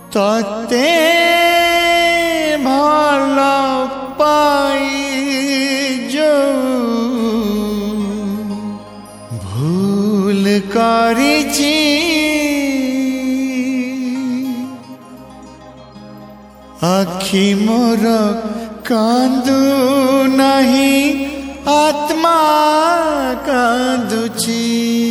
तते भल पाई जो भूल करिछि आखि मोर कांदू नहीं आत्मा कांदुची।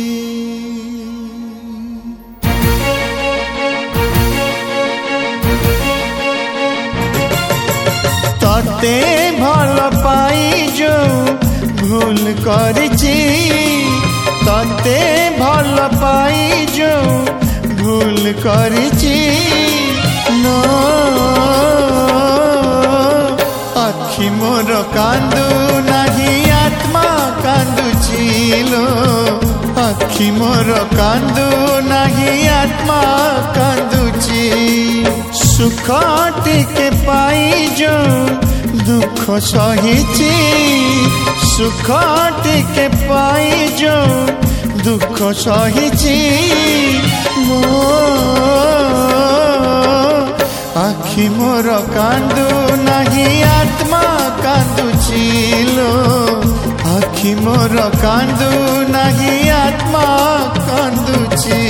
तते भल पाई जो भूल करिछि तते भल पाई जो भूल करिछि नो आखि मोर कांदू नहीं आत्मा कांदुची लो आखि मोर कांदू नहीं आत्मा कांदुची। सुख टिके पाई जो दुख सहिछि सुख टिके पाई जो दुख सहिछि आखि मोर कांदू नहीं आत्मा कांदुची लो आखि मोर कांदू नहीं आत्मा कांदुची।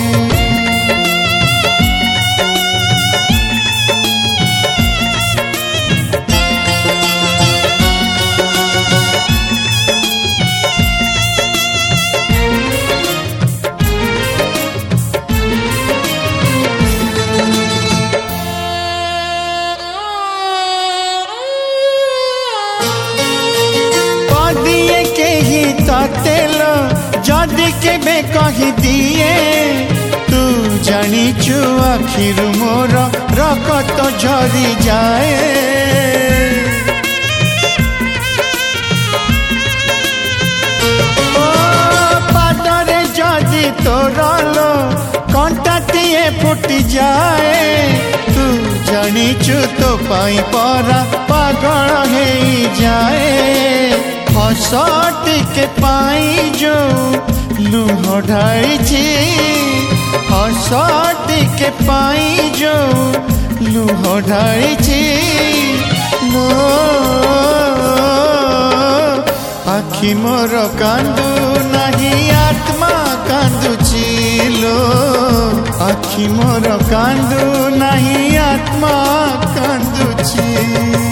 तेलो जदि केबे कहि दिए तू जानिचु आखिर मोर रकत झरी जाए। ओ पादरे जदि तोर लो कंटाटिए फुटी जाए तू जानिचु तो पाई परा पागल हे जाए। हस टिके पाई जो लुह ढालिछि हस टिके पाई जो लुह ढालिछि लो आखि मोर कांदू नहीं आत्मा कांदुची लो आखि मोर कांदू नहीं आत्मा कांदुची।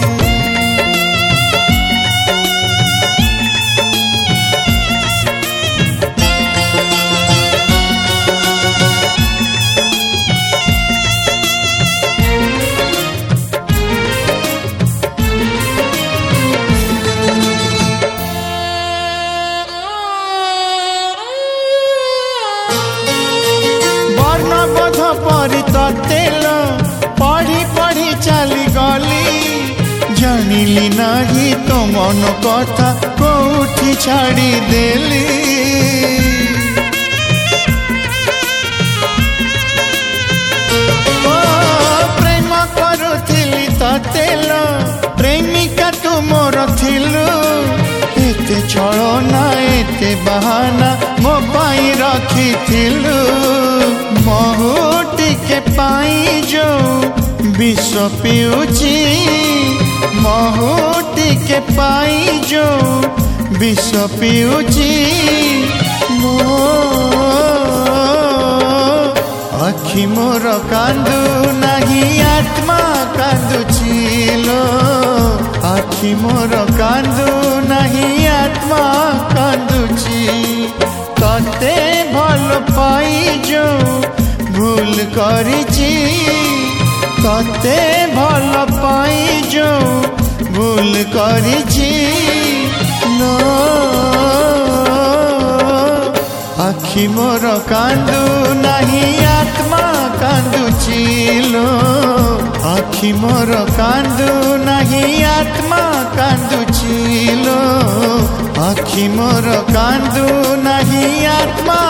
परी तेलो पढ़ी पढ़ी चली गली जानिली नहीं तो मन कथा कोठी छाड़ी देली। ओ प्रेम करुथिली तेलो प्रेमिका तू मोर थिलु एते छलना एते बहाना मो पाई रखिथिलु महु टिके पाई जो विष पिउछि महु टिके पाई जो विष पिउछि आखि मोर कांदू नहीं आत्मा कांदुची लो आखि मोर कांदू नहीं आत्मा कांदुची। तते भल पाई जो भूल करिछि तते भल पाई जो भूल करिछि लो आखि मोर कांदू नहीं आत्मा कांदुची लो आखि मोर कांदू नहीं आत्मा कांदुची लो आखि मोर कांदू नहीं आत्मा